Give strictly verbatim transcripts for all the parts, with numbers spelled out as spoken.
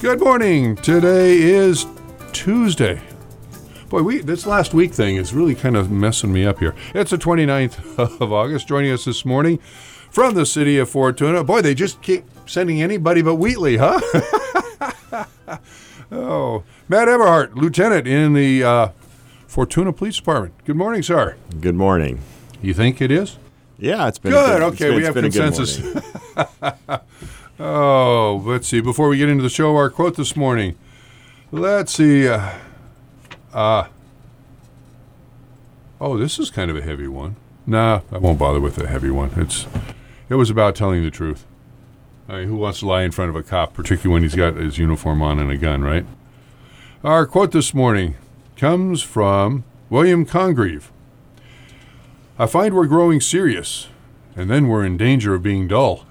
Good morning. Today is Tuesday. Boy, we this last week thing is really kind of messing me up here. It's the twenty-ninth of August. Joining us this morning from the city of Fortuna. Boy, they just keep sending anybody but Wheatley, huh? Oh, Matt Eberhardt, lieutenant in the uh, Fortuna Police Department. Good morning, sir. Good morning. You think it is? Yeah, it's been good. A good okay, it's, we it's have been consensus. Oh, let's see. Before we get into the show, our quote this morning. Let's see. Uh, uh, oh, this is kind of a heavy one. Nah, I won't bother with a heavy one. It's it was about telling the truth. I mean, who wants to lie in front of a cop, particularly when he's got his uniform on and a gun, right? Our quote this morning comes from William Congreve. I find we're growing serious, and then we're in danger of being dull.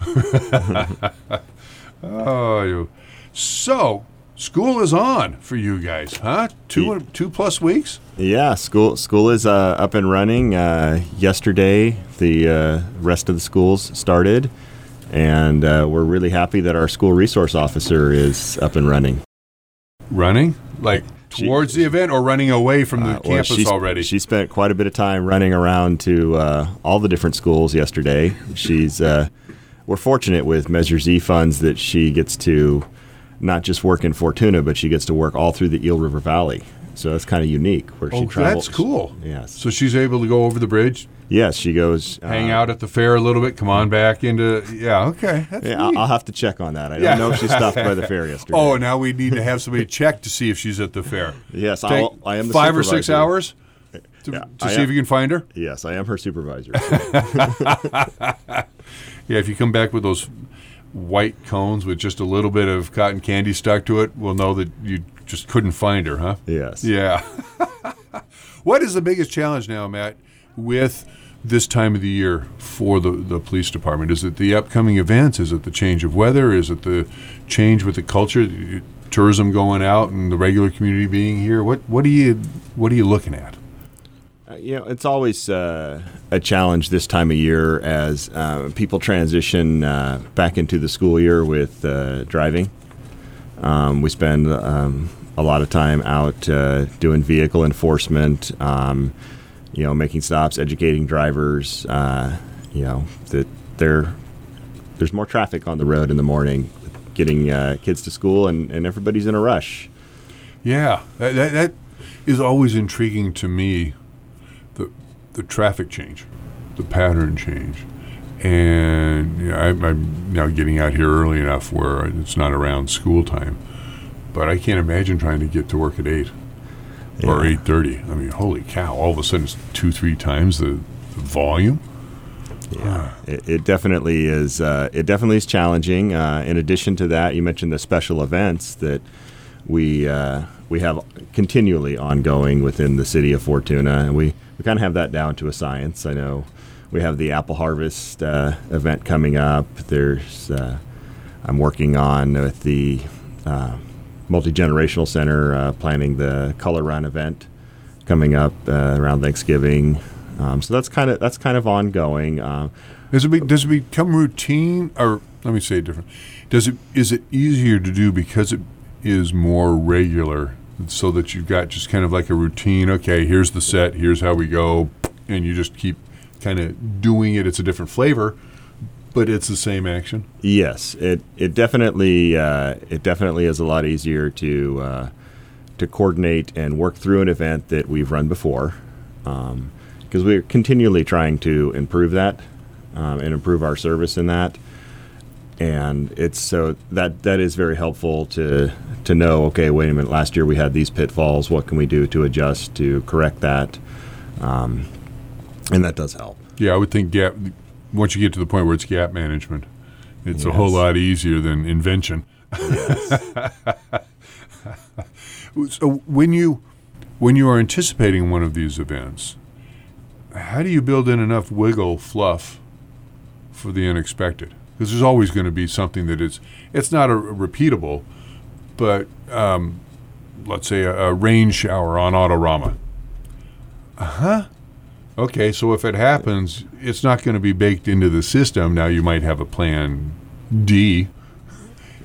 Oh, you. So, school is on for you guys, huh? Two two plus weeks? Yeah, school school is uh, up and running. Uh, yesterday, the uh, rest of the schools started, and uh, we're really happy that our school resource officer is up and running. Running? Like towards she, the event or running away from the uh, campus well, already? She spent quite a bit of time running around to uh, all the different schools yesterday. She's uh, we're fortunate with Measure Z funds that she gets to not just work in Fortuna, but she gets to work all through the Eel River Valley. So it's kind of unique where oh, she travels. That's cool. Yes. So she's able to go over the bridge? Yes, she goes. Hang uh, out at the fair a little bit, come on back into, yeah, okay. That's yeah, neat. I'll have to check on that. I don't yeah. know if she stopped by the fair yesterday. Oh, now we need to have somebody check to see if she's at the fair. Yes, Take I'll, I am the five supervisor. or six hours to, yeah, to I see am, if you can find her? Yes, I am her supervisor. Yeah, if you come back with those white cones with just a little bit of cotton candy stuck to it, we'll know that you just couldn't find her, huh? Yes. Yeah. What is the biggest challenge now, Matt, with this time of the year for the, the police department? Is it the upcoming events? Is it the change of weather? Is it the change with the culture, tourism going out and the regular community being here? What what are you what are you looking at? Uh, you know, it's always uh, a challenge this time of year as uh, people transition uh, back into the school year with uh, driving. Um, we spend um, a lot of time out uh, doing vehicle enforcement, um, you know, making stops, educating drivers, uh, you know, that there, there's more traffic on the road in the morning, getting uh, kids to school, and, and everybody's in a rush. Yeah, that, that, that is always intriguing to me, the the traffic change, the pattern change. And you know, I, I'm now getting out here early enough where it's not around school time. But I can't imagine trying to get to work at eight yeah. or eight thirty. I mean, holy cow! All of a sudden, it's two, three times the, the volume. Yeah, it, it definitely is. Uh, it definitely is challenging. Uh, in addition to that, you mentioned the special events that we uh, we have continually ongoing within the city of Fortuna, and we, we kind of have that down to a science. I know we have the apple harvest uh, event coming up. There's uh, I'm working on with the uh, Multi-Generational Center uh, planning the Color Run event coming up uh, around Thanksgiving. Um, so that's kind of that's kind of ongoing. Uh, does it be, does it become routine, or let me say it different? Does it is it easier to do because it is more regular, so that you've got just kind of like a routine? Okay, here's the set, here's how we go, and you just keep kind of doing it. It's a different flavor, but it's the same action. Yes, it it definitely uh, it definitely is a lot easier to uh, to coordinate and work through an event that we've run before, because um, we're continually trying to improve that um, and improve our service in that. And it's so that that is very helpful to to know. Okay, wait a minute. Last year we had these pitfalls. What can we do to adjust to correct that? Um, and that does help. Yeah, I would think gap. Once you get to the point where it's gap management, it's yes. a whole lot easier than invention. Yes. So when you when you are anticipating one of these events, how do you build in enough wiggle fluff for the unexpected? Because there's always going to be something that is it's not a, a repeatable, but um, let's say a, a rain shower on Autorama. Uh huh. Okay, so if it happens, it's not going to be baked into the system. Now you might have a plan D.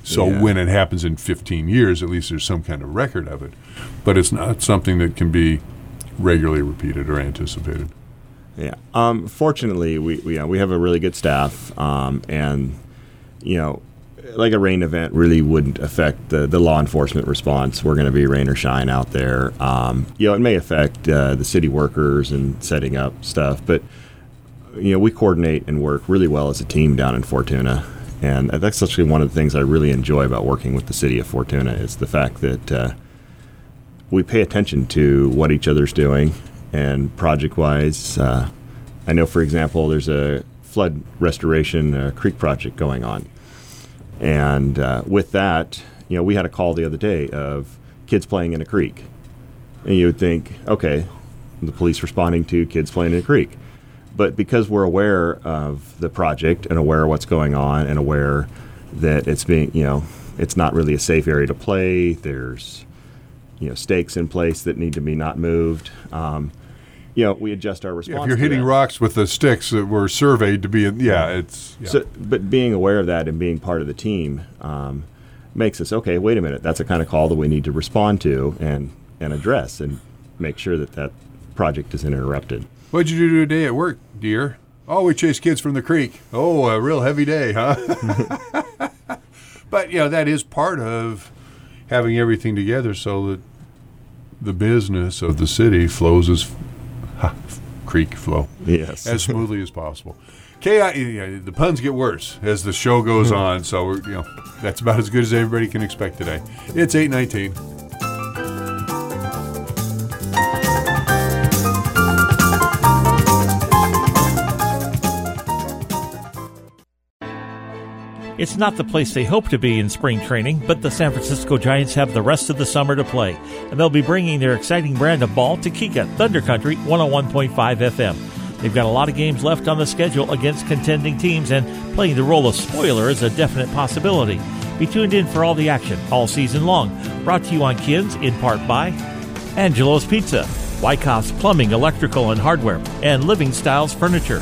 So Yeah. when it happens in fifteen years, at least there's some kind of record of it. But it's not something that can be regularly repeated or anticipated. Yeah. Um, fortunately, we we, uh, we have a really good staff, um, and you know, like a rain event really wouldn't affect the, the law enforcement response. We're going to be rain or shine out there. Um, you know, it may affect uh, the city workers and setting up stuff, but you know, we coordinate and work really well as a team down in Fortuna, and that's actually one of the things I really enjoy about working with the city of Fortuna is the fact that uh, we pay attention to what each other's doing. And project-wise, uh, I know, for example, there's a flood restoration uh, creek project going on. And uh, with that, you know, we had a call the other day of kids playing in a creek. And you would think, okay, the police responding to kids playing in a creek. But because we're aware of the project and aware of what's going on and aware that it's being, you know, it's not really a safe area to play, there's, you know, stakes in place that need to be not moved. Um, you know, we adjust our response. Yeah, if you're to hitting that. rocks with the sticks that were surveyed to be, in, yeah, it's. Yeah. So, but being aware of that and being part of the team um, makes us, okay, wait a minute, that's a kind of call that we need to respond to and, and address and make sure that that project isn't interrupted. What'd you do today at work, dear? Oh, we chased kids from the creek. Oh, a real heavy day, huh? But, you know, that is part of having everything together so that the business of the city flows as ha, creek flow Yes. as smoothly as possible. K I, yeah, the puns get worse as the show goes on, so we're, you know, that's about as good as everybody can expect today. It's eight nineteen. It's not the place they hope to be in spring training, but the San Francisco Giants have the rest of the summer to play, and they'll be bringing their exciting brand of ball to Kika Thunder Country one oh one point five F M. They've got a lot of games left on the schedule against contending teams, and playing the role of spoiler is a definite possibility. Be tuned in for all the action all season long. Brought to you on Kids in part by Angelo's Pizza, Wyckoff's Plumbing, Electrical, and Hardware, and Living Styles Furniture.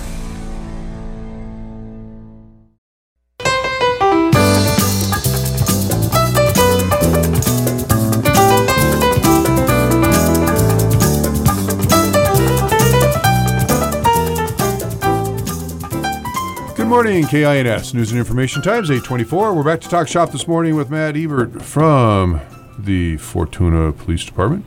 Good morning, K I N S News and Information Times, eight twenty-four. We're back to talk shop this morning with Matt Ebert from the Fortuna Police Department.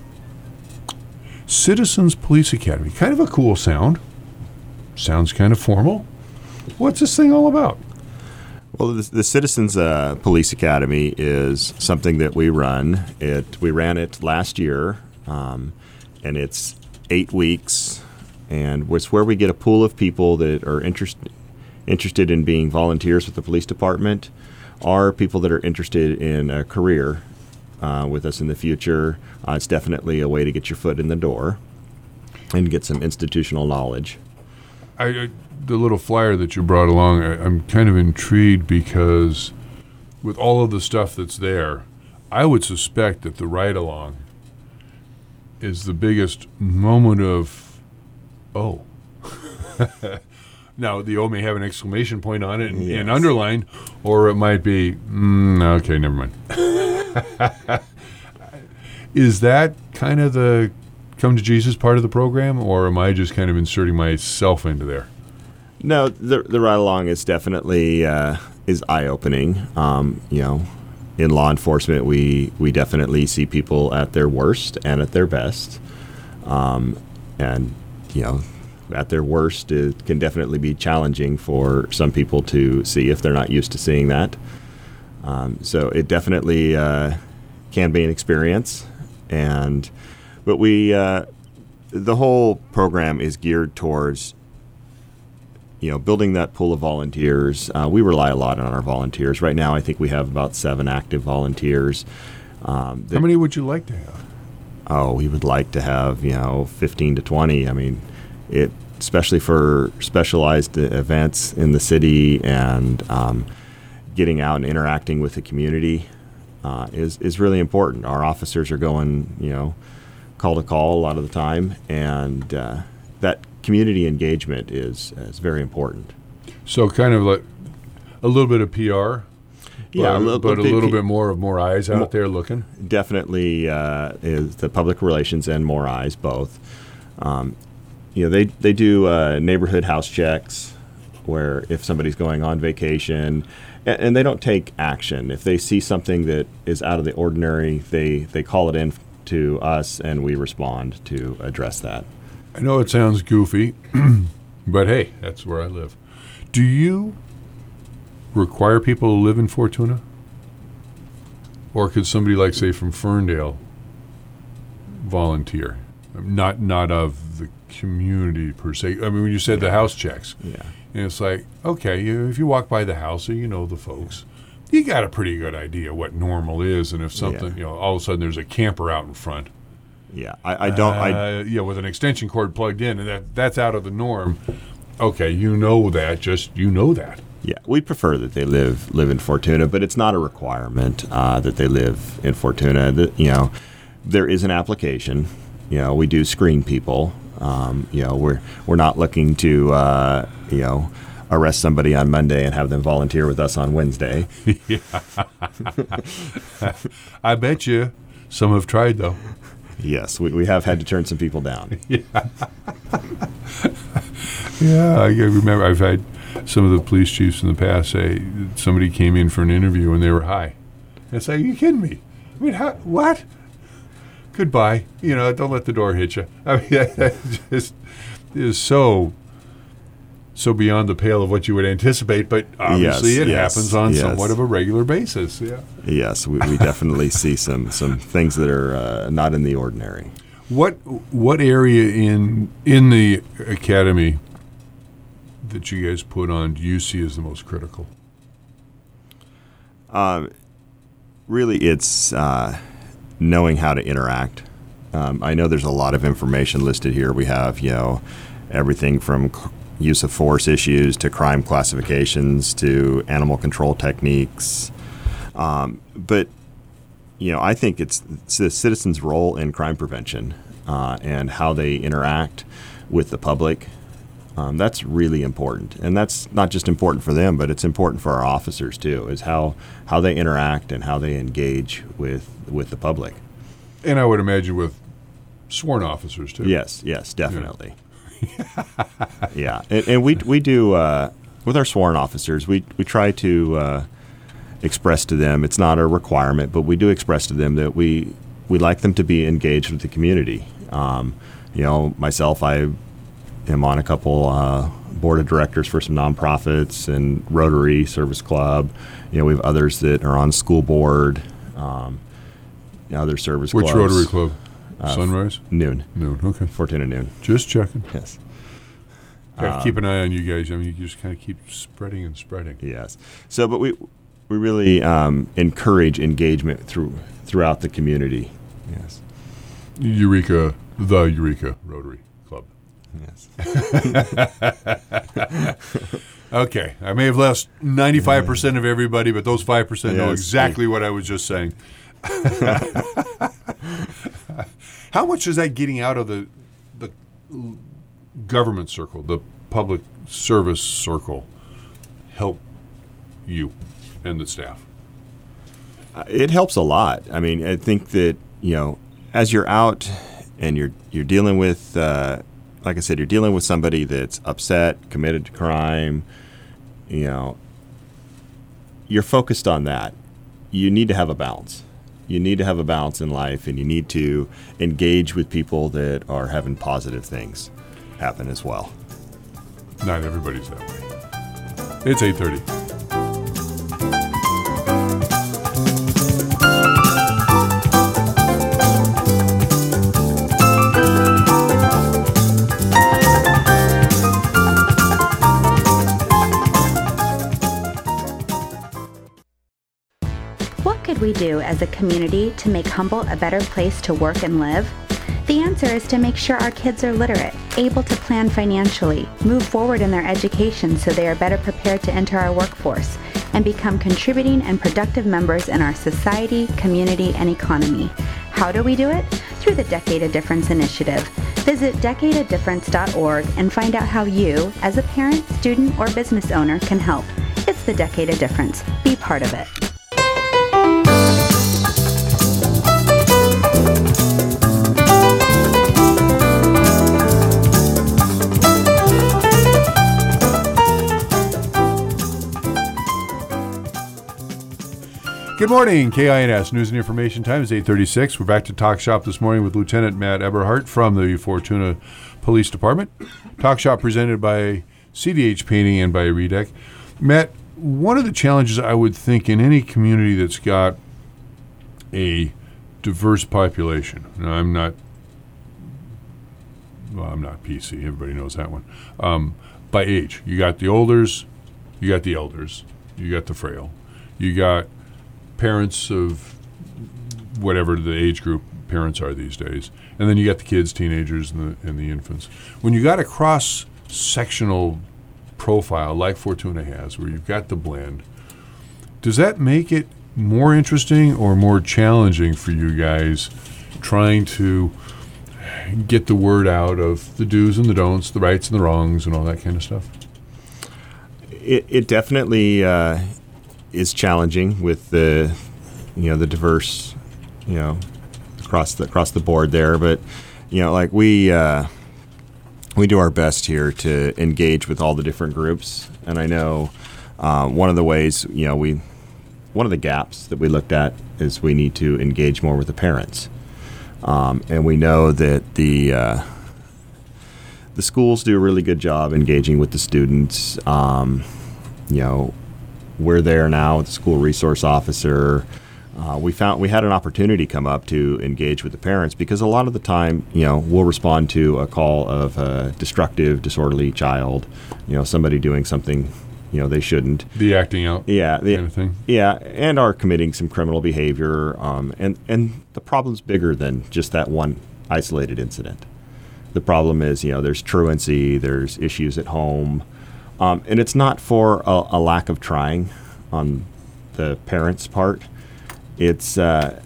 Citizens Police Academy. Kind of a cool sound. Sounds kind of formal. What's this thing all about? Well, the, the Citizens uh, Police Academy is something that we run. It we ran it last year, um, and it's eight weeks, and it's where we get a pool of people that are interested interested in being volunteers with the police department, or people that are interested in a career uh, with us in the future. Uh, it's definitely a way to get your foot in the door and get some institutional knowledge. I, I the little flyer that you brought along, I, I'm kind of intrigued because with all of the stuff that's there, I would suspect that the ride-along is the biggest moment of, oh. Now, the O may have an exclamation point on it and, Yes. and underline, or it might be, mm, okay, never mind. Is that kind of the come to Jesus part of the program, or am I just kind of inserting myself into there? No, the the ride along is definitely uh, is eye opening. Um, you know, in law enforcement, we we definitely see people at their worst and at their best, um, and you know, at their worst, it can definitely be challenging for some people to see if they're not used to seeing that. Um, so it definitely uh, can be an experience, and but we uh, the whole program is geared towards, you know, building that pool of volunteers. Uh, we rely a lot on our volunteers. Right now, I think we have about seven active volunteers. Um, that, How many would you like to have? Oh, we would like to have, you know, fifteen to twenty. I mean, it especially for specialized events in the city and um, getting out and interacting with the community uh, is is really important. Our officers are going, you know, call to call a lot of the time, and uh, that community engagement is is very important. So kind of like a little bit of P R? Yeah, but, a little, but a bit, little bit more of more eyes out more, there looking. Definitely uh, is the public relations and more eyes both. Um, you know, they they do uh, neighborhood house checks where if somebody's going on vacation, and, and they don't take action. If they see something that is out of the ordinary, they they call it in to us, and we respond to address that. I know it sounds goofy, but hey, that's where I live. Do you require people to live in Fortuna? Or could somebody like, say, from Ferndale volunteer? Not not of the community per se. I mean, when you said the house checks, Yeah. and it's like, okay, you, if you walk by the house or you know the folks, you got a pretty good idea what normal is, and if something, Yeah. you know, all of a sudden there's a camper out in front. Yeah, I, I don't. I Uh, yeah, with an extension cord plugged in, and that that's out of the norm. Okay, you know that. Just you know that. Yeah, we prefer that they live live in Fortuna, but it's not a requirement uh, that they live in Fortuna. The, you know, there is an application. You know, we do screen people. Um, you know, we're we're not looking to uh, you know arrest somebody on Monday and have them volunteer with us on Wednesday. I bet you some have tried though. Yes, we, we have had to turn some people down. Yeah, I remember I've had some of the police chiefs in the past say somebody came in for an interview and they were high. And it's like, are you kidding me? I mean, how, what? Goodbye. You know, don't let the door hit you. I mean, that just is so, so beyond the pale of what you would anticipate, but obviously Yes, it yes, happens on yes. somewhat of a regular basis. Yeah. Yes, we, we definitely see some some things that are uh, not in the ordinary. What what area in in the academy that you guys put on do you see as the most critical? Um, really, it's uh, knowing how to interact. Um, I know there's a lot of information listed here. We have, you know, everything from c- use of force issues to crime classifications to animal control techniques. Um, but, you know, I think it's, it's the citizens' role in crime prevention uh, and how they interact with the public. Um, that's really important, and that's not just important for them, but it's important for our officers too. Is how how they interact and how they engage with with the public. And I would imagine with sworn officers too. Yes, yes, definitely. Yeah, yeah. And, and we we do uh, with our sworn officers. We we try to uh, express to them. It's not a requirement, but we do express to them that we we like them to be engaged with the community. Um, you know, myself, I. am on a couple uh, board of directors for some nonprofits and Rotary Service Club. You know, we have others that are on school board, um, other service Which clubs. Rotary Club? Uh, Sunrise? Noon. Noon, okay. Fortuna Noon. Just checking. Yes. Gotta Um, keep an eye on you guys. I mean, you just kind of keep spreading and spreading. Yes. So, but we we really um, encourage engagement through throughout the community. Yes. Eureka, the Eureka Rotary Club. Yes. Okay, I may have lost ninety-five percent of everybody, but those five percent know Yes. exactly what I was just saying. How much is that getting out of the the government circle, the public service circle, help you and the staff? Uh, It helps a lot. I mean, I think that, you know, as you're out and you're you're dealing with, uh, like I said, you're dealing with somebody that's upset, committed to crime, you know, you're focused on that. You need to have a balance. You need to have a balance in life, and you need to engage with people that are having positive things happen as well. Not everybody's that way. It's eight thirty. What could we do as a community to make Humboldt a better place to work and live? The answer is to make sure our kids are literate, able to plan financially, move forward in their education so they are better prepared to enter our workforce, and become contributing and productive members in our society, community, and economy. How do we do it? Through the Decade of Difference initiative. Visit decade of difference dot org and find out how you, as a parent, student, or business owner, can help. It's the Decade of Difference. Be part of it. Good morning, K I N S News and Information Time is eight thirty-six. We're back to Talk Shop this morning with Lieutenant Matt Eberhardt from the Fortuna Police Department. Talk Shop presented by C D H Painting and by Redec. Matt, one of the challenges I would think in any community that's got a diverse population, now I'm not, well, I'm not P C, everybody knows that one, um, by age. You got the olders, you got the elders, you got the frail, you got parents of whatever the age group parents are these days, and then you got the kids, teenagers, and the, and the infants. When you got a cross-sectional profile like Fortuna has, where you've got the blend, does that make it more interesting or more challenging for you guys trying to get the word out of the do's and the don'ts, the rights and the wrongs, and all that kind of stuff? It, it definitely uh, is challenging with the, you know, the diverse, you know, across the across the board there. But, you know, like we uh, we do our best here to engage with all the different groups. And I know uh, one of the ways, you know, we one of the gaps that we looked at is we need to engage more with the parents. Um, and we know that the uh, the schools do a really good job engaging with the students. Um, you know, we're there now with the school resource officer. Uh, we found we had an opportunity come up to engage with the parents because a lot of the time, you know, we'll respond to a call of a destructive, disorderly child, you know, somebody doing something, you know, they shouldn't. The acting out yeah, the, kind of thing. Yeah, and are committing some criminal behavior. Um, and, and the problem's bigger than just that one isolated incident. The problem is, you know, there's truancy, there's issues at home. Um, and it's not for a, a lack of trying on the parents' part. It's uh,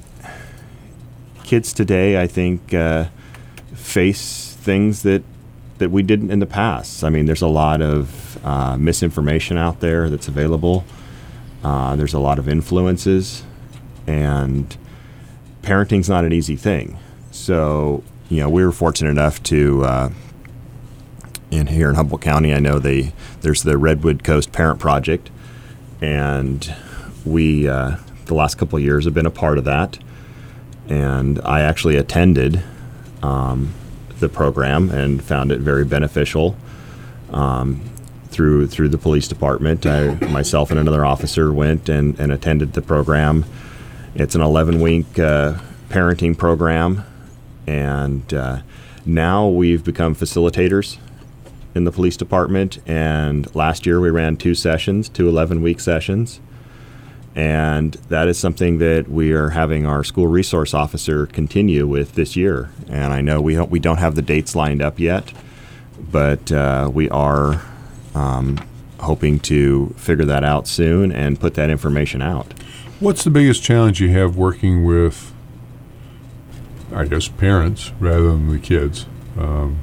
kids today, I think, uh, face things that that we didn't in the past. I mean, there's a lot of uh, misinformation out there that's available. Uh, there's a lot of influences, and parenting's not an easy thing. So, you know, we were fortunate enough to, uh, in here in Humboldt County, I know they there's the Redwood Coast Parent Project, and we uh, the last couple of years have been a part of that. And I actually attended um, the program and found it very beneficial um, through through the police department. I, myself and another officer went and, and attended the program. It's an eleven-week uh, parenting program, and uh, now we've become facilitators in the police department. And last year we ran two sessions, two eleven-week sessions. And that is something that we are having our school resource officer continue with this year. And I know we don't, we don't have the dates lined up yet, but uh, we are um, hoping to figure that out soon and put that information out. What's the biggest challenge you have working with, I guess, parents rather than the kids? Um,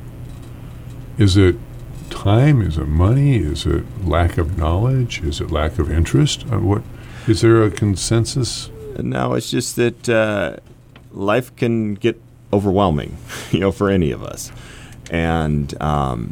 is it time? Is it money? Is it lack of knowledge? Is it lack of interest? Uh, what? Is there a consensus? No, it's just that uh, life can get overwhelming, you know, for any of us. And um,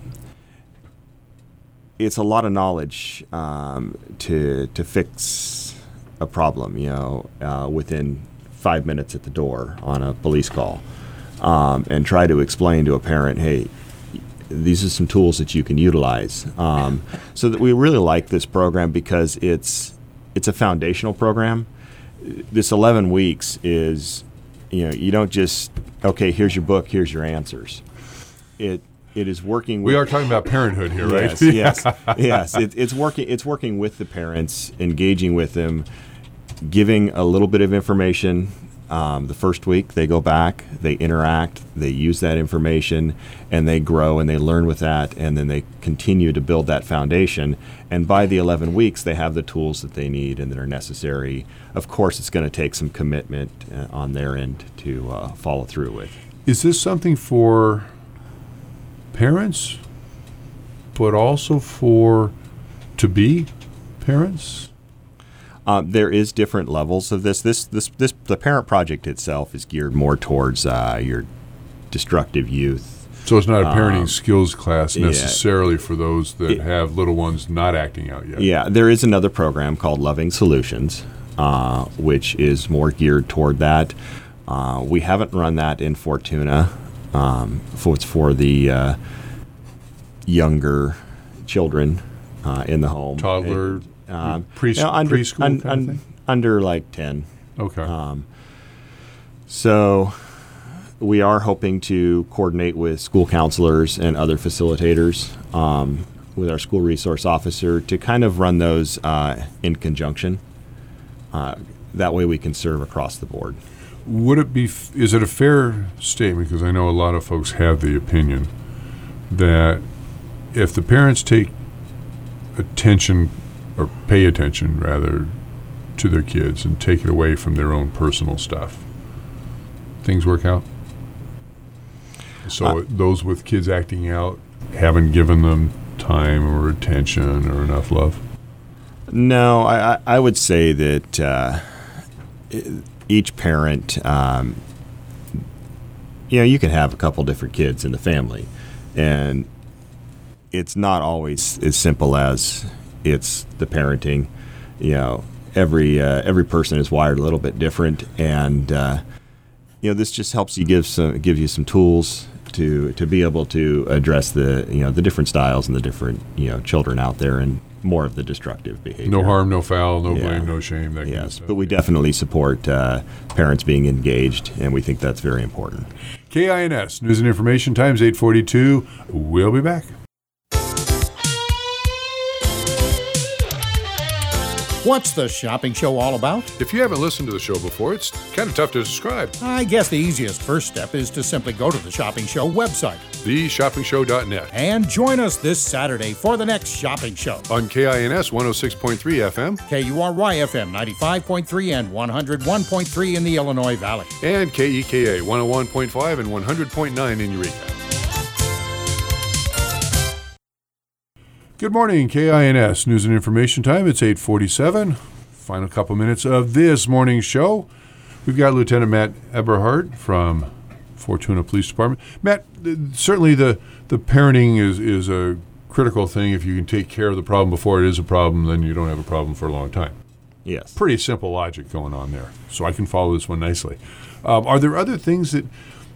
it's a lot of knowledge um, to to fix a problem, you know, uh, within five minutes at the door on a police call. Um, and try to explain to a parent, hey, these are some tools that you can utilize. Um, so that we really like this program because it's It's a foundational program. This eleven weeks is, you know, you don't just, okay, here's your book, here's your answers. It it is working with. We are talking about parenthood here, right? Yes, yes, yes. It, it's working. It's working with the parents, engaging with them, giving a little bit of information. Um, the first week they go back, they interact, they use that information, and they grow and they learn with that, and then they continue to build that foundation. And by the eleven weeks, they have the tools that they need and that are necessary. Of course, it's going to take some commitment uh, on their end to uh, follow through with. Is this something for parents, but also for to-be parents? Uh, there is different levels of this. This, this, this. The Parent Project itself is geared more towards uh, your destructive youth. So it's not a parenting um, skills class necessarily yeah. for those that it, have little ones not acting out yet. Yeah, there is another program called Loving Solutions, uh, which is more geared toward that. Uh, we haven't run that in Fortuna. Um, for, it's for the uh, younger children uh, in the home. Toddler, It, um, pre- you know, under, preschool un, kind un, of thing? under like ten. Okay. Um, so we are hoping to coordinate with school counselors and other facilitators um, with our school resource officer to kind of run those uh, in conjunction. Uh, that way we can serve across the board. Would it be, f- is it a fair statement, because I know a lot of folks have the opinion, that if the parents take attention, or pay attention rather, to their kids and take it away from their own personal stuff, things work out? So Uh, those with kids acting out haven't given them time or attention or enough love? No, I, I I would say that uh, i- each parent, um, you know, you can have a couple different kids in the family, and it's not always as simple as it's the parenting. You know, every uh, every person is wired a little bit different, and uh, you know, this just helps you give some give you some tools to to be able to address the you know the different styles and the different you know children out there and more of the destructive behavior. No harm, no foul, no Yeah. blame, no shame, that kind of Yes, stuff. but we definitely support uh, parents being engaged, and we think that's very important. K I N S, News and Information Times, eight forty-two. We'll be back. What's the shopping show all about? If you haven't listened to the show before, it's kind of tough to describe. I guess the easiest first step is to simply go to the Shopping Show website the shopping show dot net. and join us this Saturday for the next shopping show. On K I N S one oh six point three F M K U R Y F M ninety-five point three and one oh one point three in the Illinois Valley. and K E K A one oh one point five and one hundred point nine in Eureka. Good morning, K I N S News and Information Time. It's eight forty-seven. Final couple minutes of this morning's show. We've got Lieutenant Matt Eberhardt from Fortuna Police Department. Matt, th- certainly the, the parenting is, is a critical thing. If you can take care of the problem before it is a problem, then you don't have a problem for a long time. Yes. Pretty simple logic going on there. So I can follow this one nicely. Um, are there other things that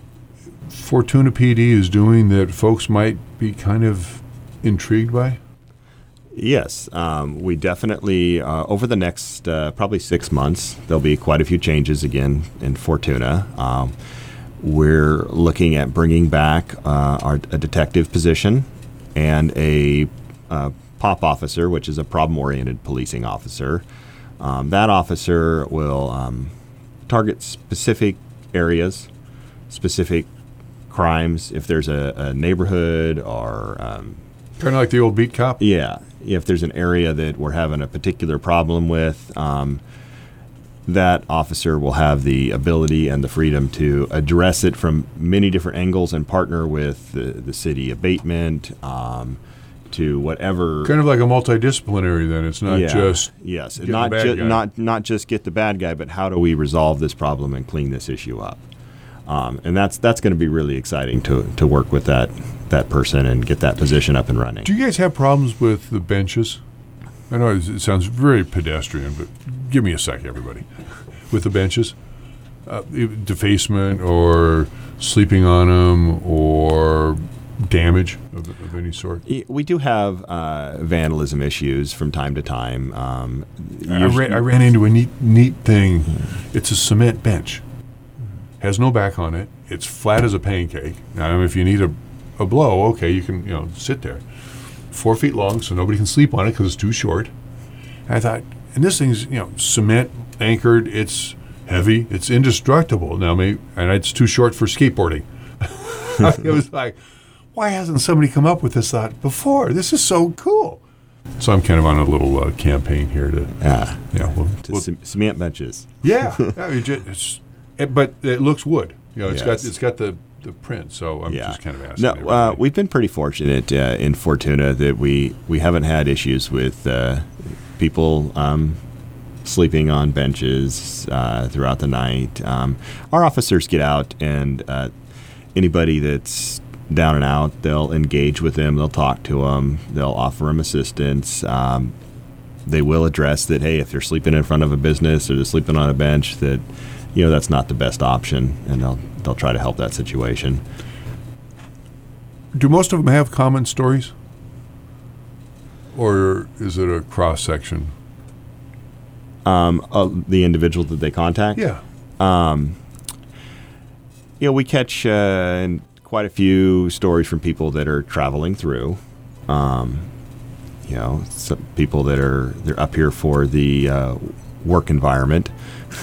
Fortuna P D is doing that folks might be kind of intrigued by? Yes, um, we definitely, uh, over the next uh, probably six months, there'll be quite a few changes again in Fortuna. Um, we're looking at bringing back uh, our, a detective position and a uh, POP officer, which is a problem-oriented policing officer. Um, that officer will um, target specific areas, specific crimes, if there's a, a neighborhood or um, Kind of like the old beat cop? yeah, if there's an area that we're having a particular problem with, um, that officer will have the ability and the freedom to address it from many different angles and partner with the, the city abatement um, to whatever. Kind of like a multidisciplinary then. It's not Yeah, just yes, get the not bad ju- guy. not not just get the bad guy, but how do we resolve this problem and clean this issue up? Um, and that's that's going to be really exciting to to work with that that person and get that position up and running. Do you guys have problems with the benches? I know it it sounds very pedestrian, but give me a sec, everybody. With the benches? Uh, if- defacement or sleeping on them or damage of, of any sort? Y- We do have uh, vandalism issues from time to time. Um, I ran, I ran into a neat neat thing. It's a cement bench. Has no back on it. It's flat as a pancake. Now, if you need a, a blow, okay, you can you know sit there. Four feet long, so nobody can sleep on it because it's too short. And I thought, and this thing's you know cement anchored. It's heavy. It's indestructible. Now, maybe, and it's too short for skateboarding. It was like, why hasn't somebody come up with this thought before? This is so cool. So I'm kind of on a little uh, campaign here to, uh, yeah, we'll, to we'll- c- cement benches. yeah, yeah, it ju- it's, it, but it looks wood. You know, it's Yes. got it's got the, the print. So I'm Yeah. just kind of asking. No, uh, everybody. we've been pretty fortunate uh, in Fortuna that we, we haven't had issues with uh, people um, sleeping on benches uh, throughout the night. Um, our officers get out, and uh, anybody that's down and out, they'll engage with them. They'll talk to them. They'll offer them assistance. Um, they will address that, hey, if they're sleeping in front of a business or they're sleeping on a bench, that, you know, that's not the best option, and they'll they'll try to help that situation. Do most of them have common stories? Or is it a cross-section? Um, uh, the individual that they contact? Yeah. Um, you know, we catch uh, quite a few stories from people that are traveling through. Um, you know, some people that are they're up here for the uh, work environment.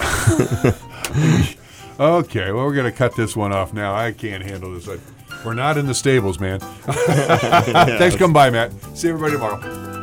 Okay, well, we're going to cut this one off now. I can't handle this. I, we're not in the stables, man. Thanks for coming by, Matt. See everybody tomorrow.